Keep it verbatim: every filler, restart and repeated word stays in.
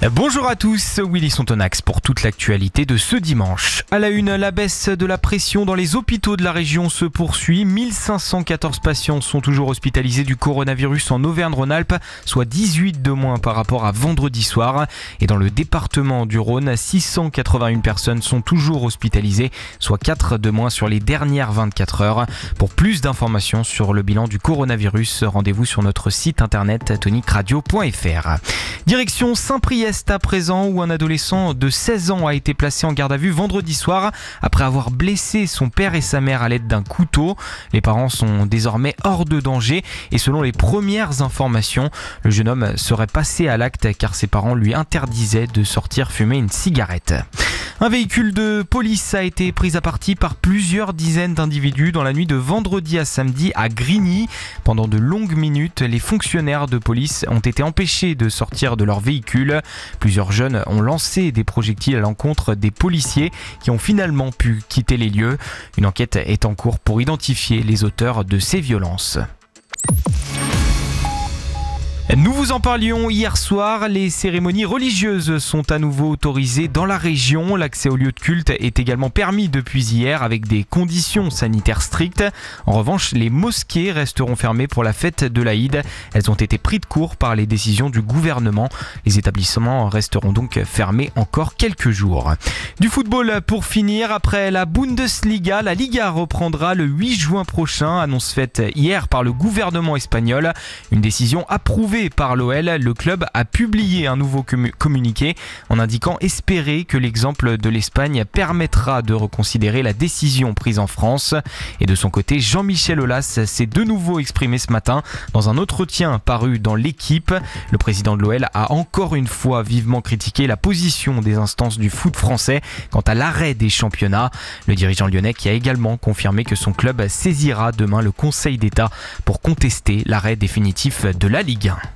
Bonjour à tous, Willy Sontonax pour toute l'actualité de ce dimanche. À la une, la baisse de la pression dans les hôpitaux de la région se poursuit. mille cinq cent quatorze patients sont toujours hospitalisés du coronavirus en Auvergne-Rhône-Alpes, soit dix-huit de moins par rapport à vendredi soir. Et dans le département du Rhône, six cent quatre-vingt-une personnes sont toujours hospitalisées, soit quatre de moins sur les dernières vingt-quatre heures. Pour plus d'informations sur le bilan du coronavirus, rendez-vous sur notre site internet tonic radio point f r. Direction Saint-Priest à présent, où un adolescent de seize ans a été placé en garde à vue vendredi soir après avoir blessé son père et sa mère à l'aide d'un couteau. Les parents sont désormais hors de danger et selon les premières informations, le jeune homme serait passé à l'acte car ses parents lui interdisaient de sortir fumer une cigarette. Un véhicule de police a été pris à partie par plusieurs dizaines d'individus dans la nuit de vendredi à samedi à Grigny. Pendant de longues minutes, les fonctionnaires de police ont été empêchés de sortir de leur véhicule. Plusieurs jeunes ont lancé des projectiles à l'encontre des policiers qui ont finalement pu quitter les lieux. Une enquête est en cours pour identifier les auteurs de ces violences. Nous vous en parlions hier soir, les cérémonies religieuses sont à nouveau autorisées dans la région. L'accès aux lieux de culte est également permis depuis hier avec des conditions sanitaires strictes. En revanche, les mosquées resteront fermées pour la fête de l'Aïd. Elles ont été prises de court par les décisions du gouvernement. Les établissements resteront donc fermés encore quelques jours. Du football pour finir, après la Bundesliga, la Liga reprendra le huit juin prochain, annonce faite hier par le gouvernement espagnol. Une décision approuvée par l'O L, le club a publié un nouveau communiqué en indiquant espérer que l'exemple de l'Espagne permettra de reconsidérer la décision prise en France. Et de son côté, Jean-Michel Aulas s'est de nouveau exprimé ce matin dans un entretien paru dans l'Équipe. Le président de l'O L a encore une fois vivement critiqué la position des instances du foot français quant à l'arrêt des championnats. Le dirigeant lyonnais qui a également confirmé que son club saisira demain le Conseil d'État pour contester l'arrêt définitif de la Ligue un.